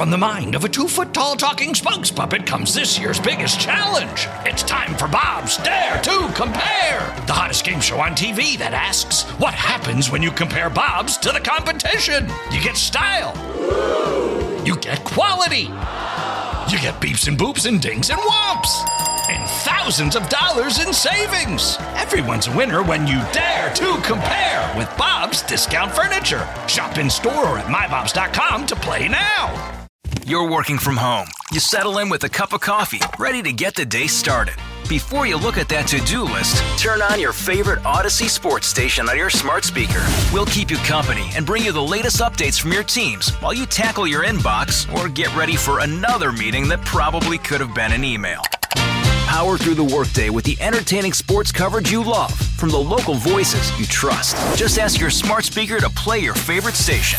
From the mind of a 2-foot-tall talking spokes puppet comes this year's biggest challenge. It's time for Bob's Dare to Compare, the hottest game show on TV that asks, what happens when you compare Bob's to the competition? You get style. You get quality. You get beeps and boops and dings and whomps. And thousands of dollars in savings. Everyone's a winner when you dare to compare with Bob's Discount Furniture. Shop in store or at mybobs.com to play now. You're working from home. You settle in with a cup of coffee, ready to get the day started. Before you look at that to-do list, turn on your favorite Odyssey sports station on your smart speaker. We'll keep you company and bring you the latest updates from your teams while you tackle your inbox or get ready for another meeting that probably could have been an email. Power through the workday with the entertaining sports coverage you love from the local voices you trust. Just ask your smart speaker to play your favorite station.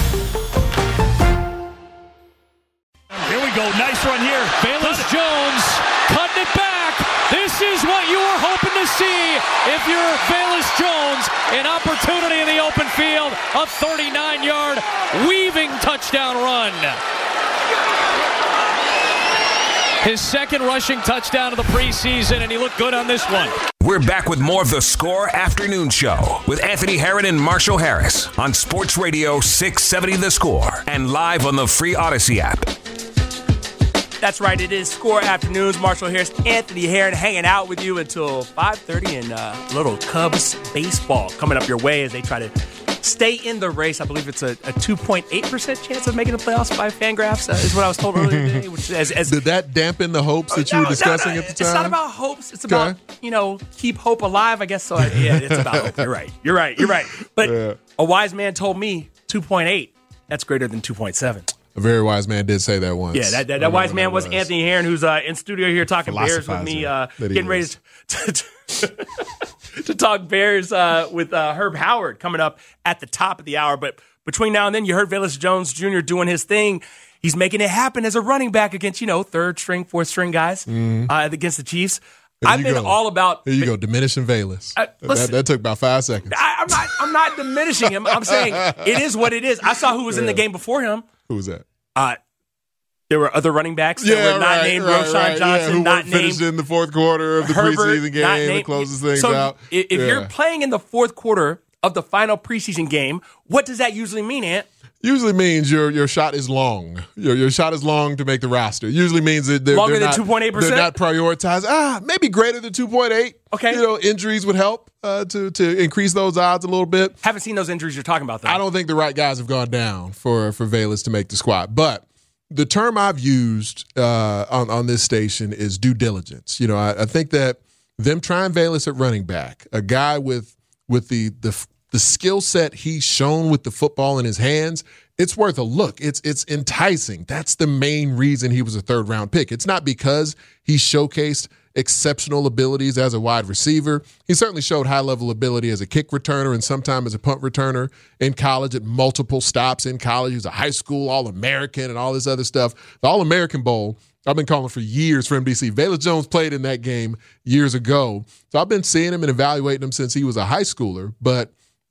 Here we go. Nice run here. Velus Jones cutting it back. This is what you were hoping to see if you're Velus Jones. An opportunity in the open field. A 39-yard weaving touchdown run. His second rushing touchdown of the preseason, and he looked good on this one. We're back with more of the Score Afternoon Show with Anthony Herron and Marshall Harris on Sports Radio 670 The Score and live on the free Odyssey app. That's right, it is Score Afternoons. Marshall Harris, Anthony Herron hanging out with you until 5:30, and little Cubs baseball coming up your way as they try to stay in the race. I believe it's a 2.8% chance of making the playoffs by Fangraphs, is what I was told earlier today. Which Did that dampen the hopes that you were discussing at the time? It's not about hopes. It's about, keep hope alive, I guess. So, yeah, it's about hope. You're right. But a wise man told me 2.8, that's greater than 2.7. A very wise man did say that once. Yeah, that wise man was Anthony Herron, who's in studio here talking Bears with me, getting ready to talk Bears with Herb Howard coming up at the top of the hour. But between now and then, you heard Velus Jones Jr. doing his thing. He's making it happen as a running back against, third string, fourth string guys against the Chiefs. I've been all about. Here you go, diminishing Velus. That took about 5 seconds. I'm not diminishing him. I'm saying it is what it is. I saw who was in the game before him. Who was that? There were other running backs that were not named. Roschon Johnson, who not finished named. In the fourth quarter of the Herbert, preseason game that closes things out. If you're playing in the fourth quarter of the final preseason game, what does that usually mean, Ant? Usually means your shot is long. Your shot is long to make the roster. Usually means that they're longer than not 2.8%. They're not prioritized. Maybe greater than 2.8. Okay. Injuries would help to increase those odds a little bit. Haven't seen those injuries you're talking about, though. I don't think the right guys have gone down for Velus to make the squad. But the term I've used on this station is due diligence. I think that them trying Velus at running back, a guy with the skill set he's shown with the football in his hands, it's worth a look. It's enticing. That's the main reason he was a third-round pick. It's not because he showcased exceptional abilities as a wide receiver. He certainly showed high-level ability as a kick returner and sometimes as a punt returner in college at multiple stops in college. He was a high school All-American and all this other stuff. The All-American Bowl, I've been calling for years for MDC. Velus Jones played in that game years ago. So I've been seeing him and evaluating him since he was a high schooler. But,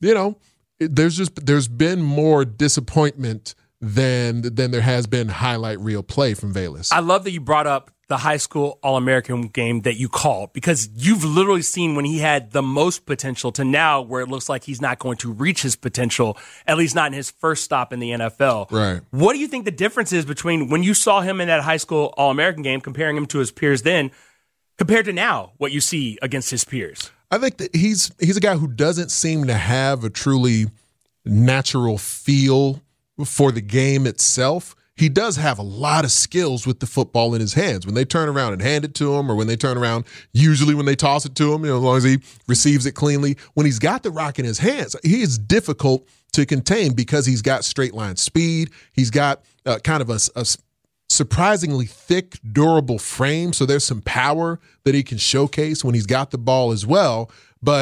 there's been more disappointment than there has been highlight reel play from Velus. I love that you brought up the high school All-American game that you called, because you've literally seen when he had the most potential to now where it looks like he's not going to reach his potential, at least not in his first stop in the NFL. Right. What do you think the difference is between when you saw him in that high school All-American game, comparing him to his peers then, compared to now, what you see against his peers? I think that he's a guy who doesn't seem to have a truly natural feel for the game itself. He does have a lot of skills with the football in his hands. When they turn around and hand it to him, or when they turn around, usually when they toss it to him, as long as he receives it cleanly, when he's got the rock in his hands, he is difficult to contain because he's got straight line speed. He's got kind of a surprisingly thick, durable frame, so there's some power that he can showcase when he's got the ball as well. But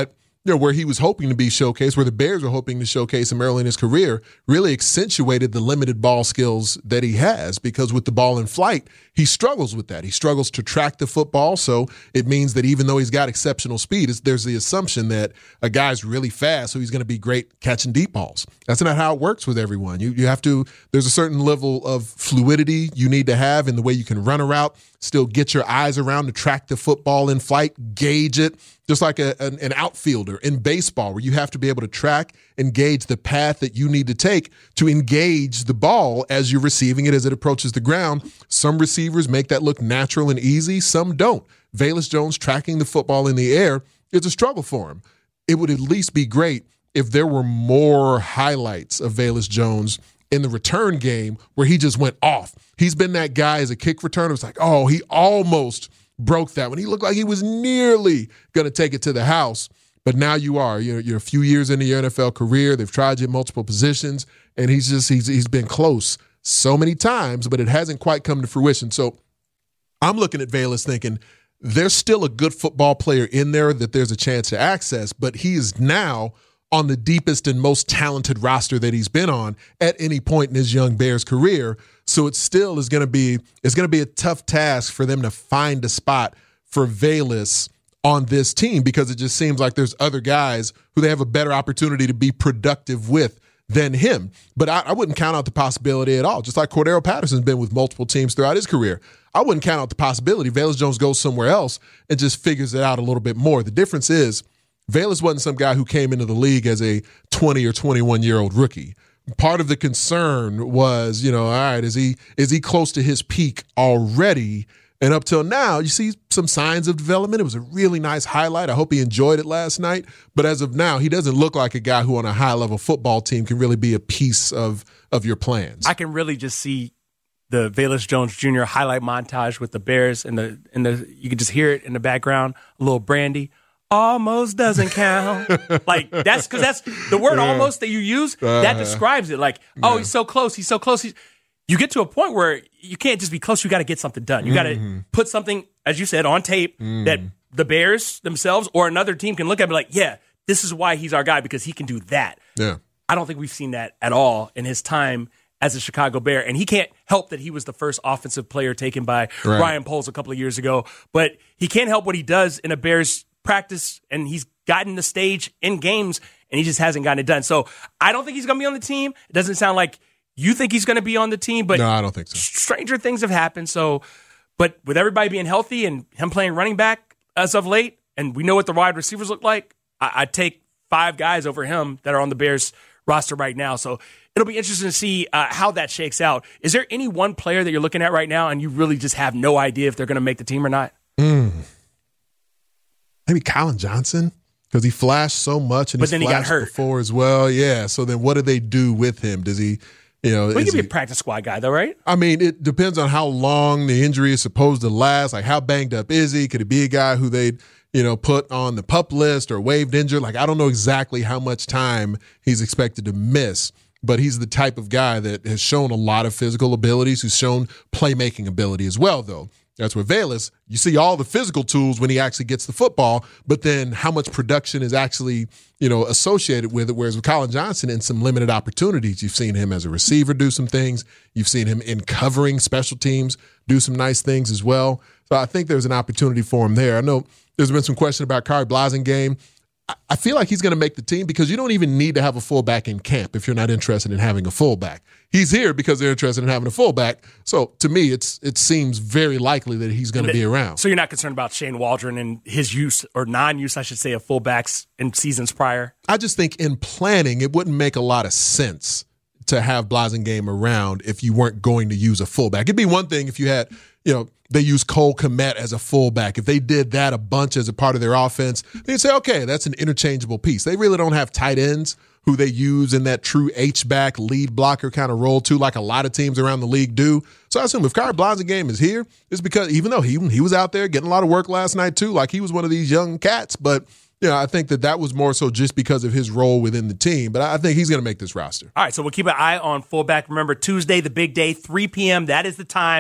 where he was hoping to be showcased, where the Bears were hoping to showcase him early in his career, really accentuated the limited ball skills that he has, because with the ball in flight, he struggles with that. He struggles to track the football, so it means that even though he's got exceptional speed, there's the assumption that a guy's really fast, so he's going to be great catching deep balls. That's not how it works with everyone. You have to, there's a certain level of fluidity you need to have in the way you can run a route, still get your eyes around to track the football in flight, gauge it, just like an outfielder in baseball, where you have to be able to track and gauge the path that you need to take to engage the ball as you're receiving it as it approaches the ground. Some receivers make that look natural and easy. Some don't. Velus Jones tracking the football in the air is a struggle for him. It would at least be great if there were more highlights of Velus Jones in the return game where he just went off. He's been that guy as a kick returner. It's like, oh, he almost broke that one. He looked like he was nearly going to take it to the house. But now you're a few years into your NFL career. They've tried you in multiple positions, and he's been close so many times, but it hasn't quite come to fruition. So I'm looking at Velus thinking there's still a good football player in there that there's a chance to access, but he is now on the deepest and most talented roster that he's been on at any point in his young Bears career. So it still is going to be a tough task for them to find a spot for Velus on this team, because it just seems like there's other guys who they have a better opportunity to be productive with than him. But I wouldn't count out the possibility at all. Just like Cordero Patterson's been with multiple teams throughout his career. I wouldn't count out the possibility Velus Jones goes somewhere else and just figures it out a little bit more. The difference is Velus wasn't some guy who came into the league as a 20 or 21-year-old rookie. Part of the concern was, all right, is he close to his peak already? And up till now, you see some signs of development. It was a really nice highlight. I hope he enjoyed it last night. But as of now, he doesn't look like a guy who on a high-level football team can really be a piece of your plans. I can really just see the Velus Jones Jr. highlight montage with the Bears, and you can just hear it in the background, a little Brandy. Almost doesn't count. Like, that's because that's the word almost that you use, that describes it. Like, oh, he's so close. He's so close. You get to a point where you can't just be close. You got to get something done. You got to put something, as you said, on tape that the Bears themselves or another team can look at and be like, yeah, this is why he's our guy, because he can do that. Yeah. I don't think we've seen that at all in his time as a Chicago Bear. And he can't help that he was the first offensive player taken by Ryan Poles a couple of years ago. But he can't help what he does in a Bears practice, and he's gotten the stage in games, and he just hasn't gotten it done. So I don't think he's going to be on the team. It doesn't sound like you think he's going to be on the team, but no, I don't think so. Stranger things have happened. So, but with everybody being healthy and him playing running back as of late, and we know what the wide receivers look like, I'd take 5 guys over him that are on the Bears roster right now. So it'll be interesting to see how that shakes out. Is there any one player that you're looking at right now and you really just have no idea if they're going to make the team or not? Maybe Colin Johnson, because he flashed so much, and but then he got hurt before as well. Yeah. So then, what do they do with him? Does he, Well, he could be a practice squad guy, though, right? I mean, it depends on how long the injury is supposed to last. Like, how banged up is he? Could it be a guy who they'd put on the PUP list or waived injured? Like, I don't know exactly how much time he's expected to miss. But he's the type of guy that has shown a lot of physical abilities, who's shown playmaking ability as well, though. That's where Velus, you see all the physical tools when he actually gets the football, but then how much production is actually, associated with it. Whereas with Colin Johnson, in some limited opportunities, you've seen him as a receiver do some things. You've seen him in covering special teams do some nice things as well. So I think there's an opportunity for him there. I know there's been some question about Khari Blasingame. I feel like he's going to make the team because you don't even need to have a fullback in camp if you're not interested in having a fullback. He's here because they're interested in having a fullback. So to me, it seems very likely that he's going to be around. So you're not concerned about Shane Waldron and his use, or non-use, I should say, of fullbacks in seasons prior? I just think in planning, it wouldn't make a lot of sense to have Blasingame around if you weren't going to use a fullback. It'd be one thing if you had, they use Cole Kmet as a fullback. If they did that a bunch as a part of their offense, they'd say, okay, that's an interchangeable piece. They really don't have tight ends who they use in that true H-back lead blocker kind of role too, like a lot of teams around the league do. So I assume if Khari Blasingame is here, it's because even though he was out there getting a lot of work last night too, like he was one of these young cats, but I think that was more so just because of his role within the team. But I think he's going to make this roster. All right, so we'll keep an eye on fullback. Remember, Tuesday, the big day, 3 p.m., that is the time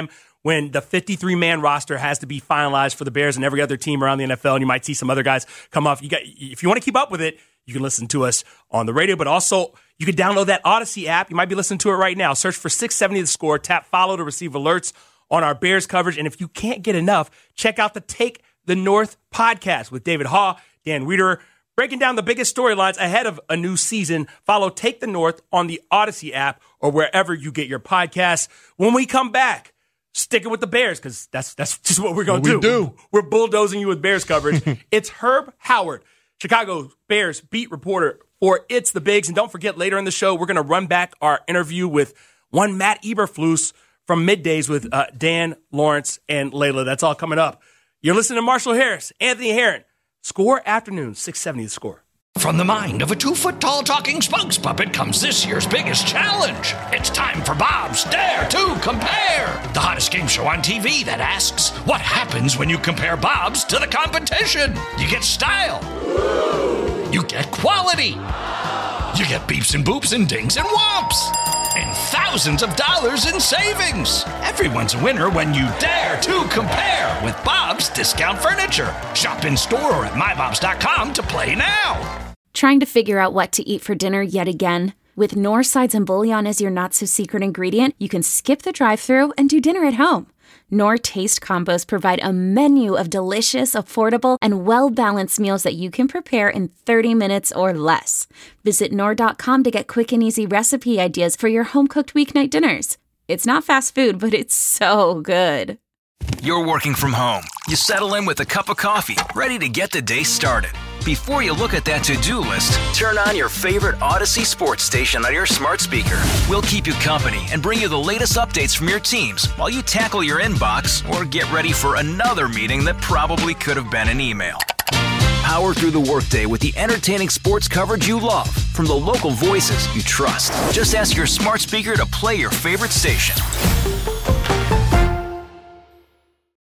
when the 53-man roster has to be finalized for the Bears and every other team around the NFL, and you might see some other guys come off. If you want to keep up with it, you can listen to us on the radio, but also you can download that Odyssey app. You might be listening to it right now. Search for 670 The Score. Tap follow to receive alerts on our Bears coverage. And if you can't get enough, check out the Take the North podcast with David Haugh, Dan Wiederer, breaking down the biggest storylines ahead of a new season. Follow Take the North on the Odyssey app or wherever you get your podcasts. When we come back, stick it with the Bears, because that's just what we're going to do. We're bulldozing you with Bears coverage. It's Herb Howard, Chicago Bears beat reporter for It's the Bigs. And don't forget, later in the show, we're going to run back our interview with one Matt Eberflus from Middays with Dan, Lawrence, and Layla. That's all coming up. You're listening to Marshall Harris, Anthony Herron. Score Afternoon, 670 The Score. From the mind of a 2-foot-tall talking spokes puppet comes this year's biggest challenge. It's time for Bob's Dare to Compare, the hottest game show on TV that asks, what happens when you compare Bob's to the competition? You get style. You get quality. You get beeps and boops and dings and whomps. And thousands of dollars in savings. Everyone's a winner when you dare to compare with Bob's Discount Furniture. Shop in store or at mybobs.com to play now. Trying to figure out what to eat for dinner yet again? With Knorr sides and bouillon as your not-so-secret ingredient, you can skip the drive-thru and do dinner at home. Knorr Taste Combos provide a menu of delicious, affordable, and well-balanced meals that you can prepare in 30 minutes or less. Visit Knorr.com to get quick and easy recipe ideas for your home-cooked weeknight dinners. It's not fast food, but it's so good. You're working from home. You settle in with a cup of coffee, ready to get the day started. Before you look at that to-do list, turn on your favorite Odyssey sports station on your smart speaker. We'll keep you company and bring you the latest updates from your teams while you tackle your inbox or get ready for another meeting that probably could have been an email. Power through the workday with the entertaining sports coverage you love from the local voices you trust. Just ask your smart speaker to play your favorite station.